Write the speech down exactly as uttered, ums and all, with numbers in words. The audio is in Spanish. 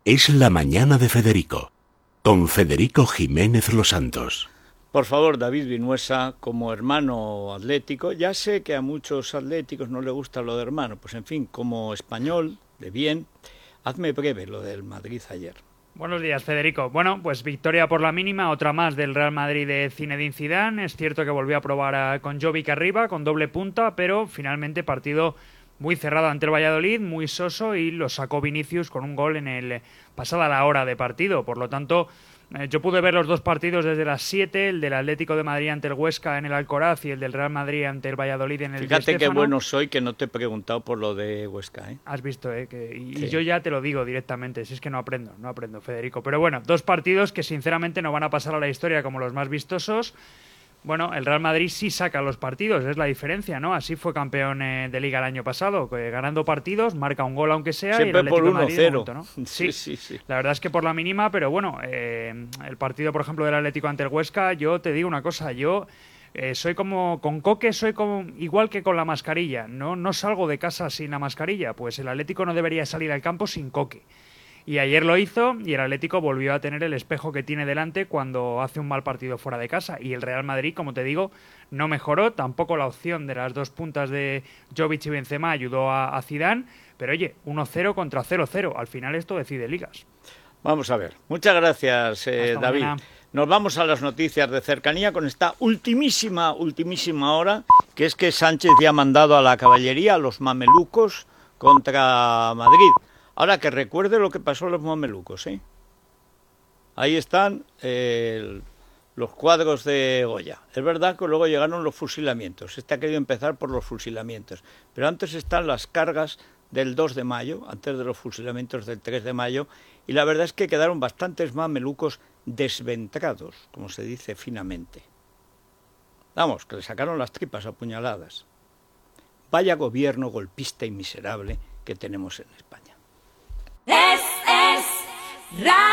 Es la mañana de Federico, con Federico Jiménez Los Santos. Por favor, David Vinuesa, como hermano atlético, ya sé que a muchos atléticos no les gusta lo de hermano, pues en fin, como español, de bien, hazme breve lo del Madrid ayer. Buenos días, Federico. Bueno, pues victoria por la mínima, otra más del Real Madrid de Zinedine Zidane. Es cierto que volvió a probar a, con Jovic arriba, con doble punta, pero finalmente partido muy cerrado ante el Valladolid, muy soso, y lo sacó Vinicius con un gol en el pasada la hora de partido. Por lo tanto, eh, yo pude ver los dos partidos desde las siete, el del Atlético de Madrid ante el Huesca en el Alcoraz y el del Real Madrid ante el Valladolid en el Fíjate qué bueno soy que no te he preguntado por lo de Huesca, ¿eh? Has visto, ¿eh? Que, y, sí. y yo ya te lo digo directamente, si es que no aprendo, no aprendo, Federico. Pero bueno, dos partidos que sinceramente no van a pasar a la historia como los más vistosos. Bueno, el Real Madrid sí saca los partidos, es la diferencia, ¿no? Así fue campeón eh, de Liga el año pasado, que ganando partidos, marca un gol aunque sea. Siempre y el por Atlético uno cero. ¿no? Sí, sí, sí, sí. La verdad es que por la mínima, pero bueno, eh, el partido, por ejemplo, del Atlético ante el Huesca, yo te digo una cosa, yo eh, soy como, con Coque soy como igual que con la mascarilla, ¿no? No salgo de casa sin la mascarilla, pues el Atlético no debería salir al campo sin Coque. Y ayer lo hizo y el Atlético volvió a tener el espejo que tiene delante cuando hace un mal partido fuera de casa. Y el Real Madrid, como te digo, no mejoró. Tampoco la opción de las dos puntas de Jovic y Benzema ayudó a, a Zidane. Pero oye, uno cero contra cero cero. Al final esto decide ligas. Vamos a ver. Muchas gracias, eh, David. Mañana. Nos vamos a las noticias de cercanía con esta ultimísima, ultimísima hora, que es que Sánchez ya ha mandado a la caballería, a los mamelucos, contra Madrid. Ahora, que recuerde lo que pasó a los mamelucos, ¿eh? Ahí están eh, el, los cuadros de Goya. Es verdad que luego llegaron los fusilamientos. Este ha querido empezar por los fusilamientos. Pero antes están las cargas del dos de mayo, antes de los fusilamientos del tres de mayo, y la verdad es que quedaron bastantes mamelucos desventrados, como se dice finamente. Vamos, que le sacaron las tripas a puñaladas. Vaya gobierno golpista y miserable que tenemos en España. Es, es, ra